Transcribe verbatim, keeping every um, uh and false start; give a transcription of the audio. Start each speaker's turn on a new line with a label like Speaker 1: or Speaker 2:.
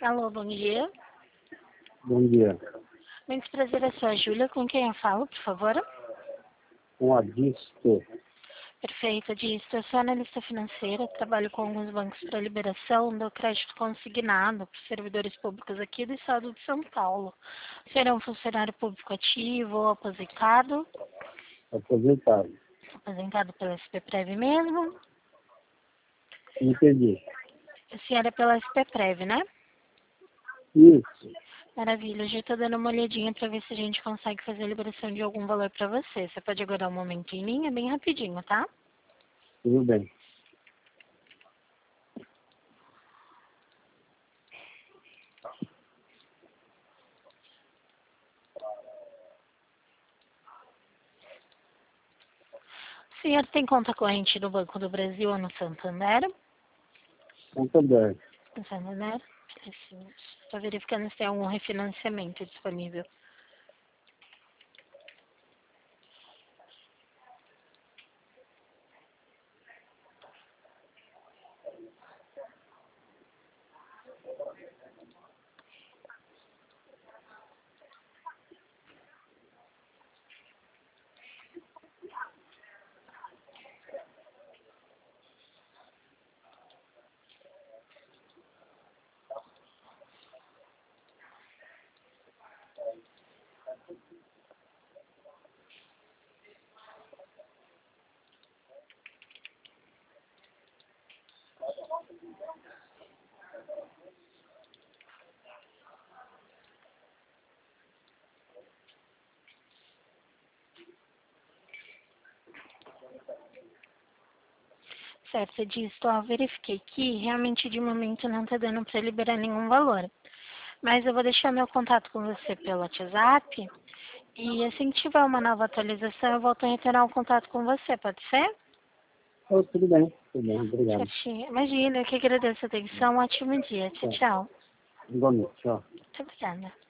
Speaker 1: Alô, bom dia.
Speaker 2: Bom dia.
Speaker 1: Muito prazer, eu sou a Júlia. Com quem eu falo, por favor?
Speaker 2: Com a Disto.
Speaker 1: Perfeito, Disto. Eu sou analista financeira, trabalho com alguns bancos para liberação do crédito consignado para servidores públicos aqui do estado de São Paulo. O senhor é um funcionário público ativo ou aposentado?
Speaker 2: Aposentado.
Speaker 1: Aposentado pela S P Prev mesmo?
Speaker 2: Entendi.
Speaker 1: A senhora é pela S P Prev, né?
Speaker 2: Isso.
Speaker 1: Maravilha, já estou dando uma olhadinha para ver se a gente consegue fazer a liberação de algum valor para você. Você pode aguardar um momento em linha, bem rapidinho, tá?
Speaker 2: Tudo bem.
Speaker 1: O senhor tem conta corrente no Banco do Brasil ou no Santander?
Speaker 2: Santander.
Speaker 1: No Santander? Estou verificando se tem algum refinanciamento disponível. Certo, disso, ó, verifiquei que realmente de momento não está dando para liberar nenhum valor. Mas eu vou deixar meu contato com você pelo WhatsApp e assim que tiver uma nova atualização eu volto a retornar o contato com você, pode ser?
Speaker 2: Oh, tudo bem. Tudo bem. Obrigado.
Speaker 1: Certinho. Imagina, eu que agradeço a atenção. Um ótimo dia. Tchau,
Speaker 2: Tchau.
Speaker 1: tchau.
Speaker 2: Igualmente. Tchau.
Speaker 1: Muito obrigada.